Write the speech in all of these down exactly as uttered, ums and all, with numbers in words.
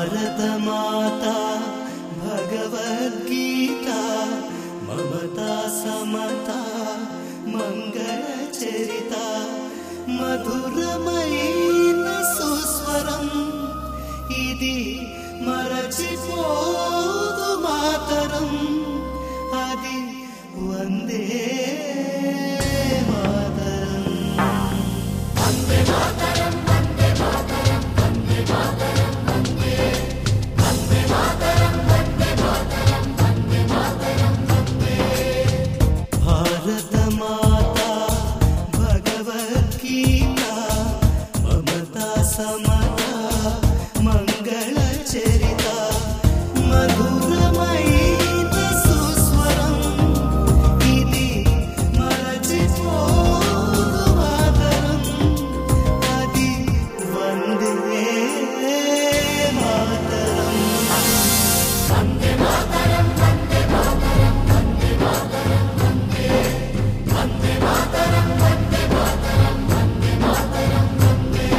भारतमाता भगवद्गीता ममता समता मंगलचरिता मधुरमयीन सुस्वरम् इदि मरचिपोदु मातरम् आदि वंदे मातरम् वंदे मातरम् वंदे मातरम् वंदे मातरम् वंदे वंदे मातरम् वंदे मातरम् वंदे मातरम् वंदे भारत माता भगवद्गीता ममता समता मंगलचरिता मधुरमयीन सुस्वरम् इदि मरचिपोदु मातरम् आदि वंदे मातरम् वंदे मातरम् वंदे मातरम् वंदे मातरम् वंदे वंदे मातरम् वंदे मातरम् वंदे मातरम् वंदे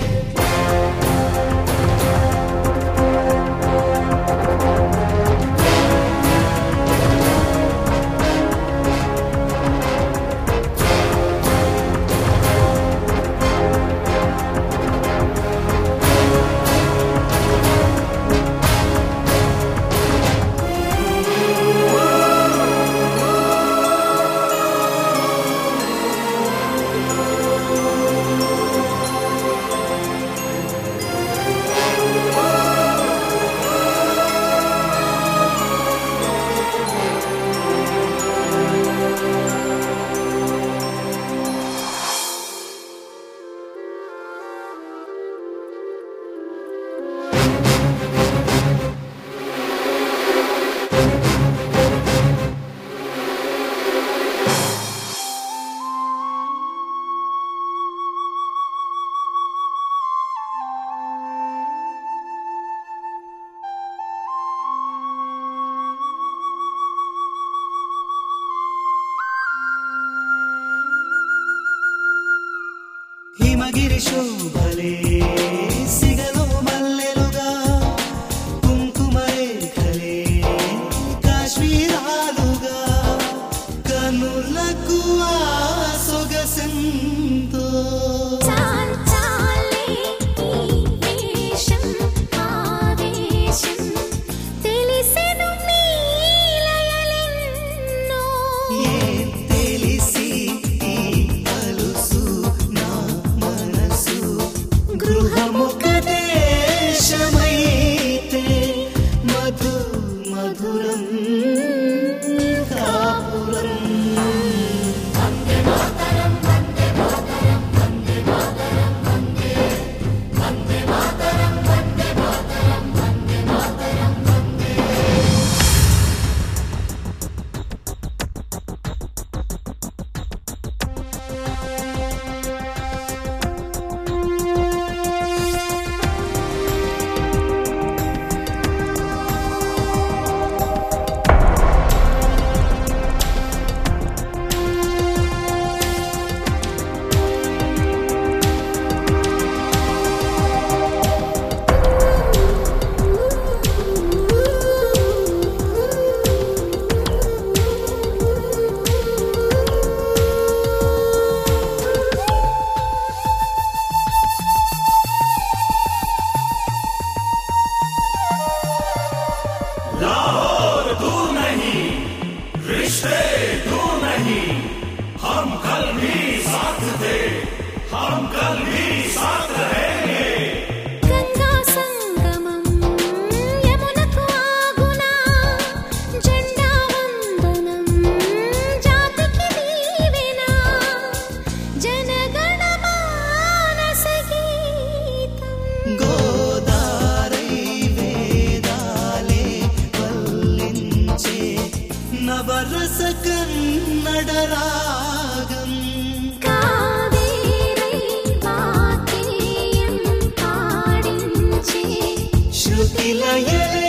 हिमगिरि शोभले सिगलो मल्लेलुगा कुंकुमरेखले काश्मीरालुगा कनुలకు ఆ సొగసెంతో చాంచాలే ఈ వేషం ఆవేశం తెలిసెను మీలయలెన్నో ఏ తెలిసి ఈ అలుసు నా మనసు గృహముఖదేశమైతే మధు మధురం కాపురం వందే మాతరం వందే మాతరం వందే మాతరం వందే వందే మాతరం వందే మాతరం వందే మాతరం వందే लाहौर दूर नहीं, रिश्ते दूर नहीं, हम कल भी साथ थे, हम कल भी साथ रहेंगे। గంగా సంగమం యమునకు ఆగునా జెండా వందనం జాతికి దీవెనా జనగణ మానస గీతం గోదారై వేదాలే వల్లించే నవరస కన్నడ రాగం కావేరై వాకేయం పాడించే శృతిలయలే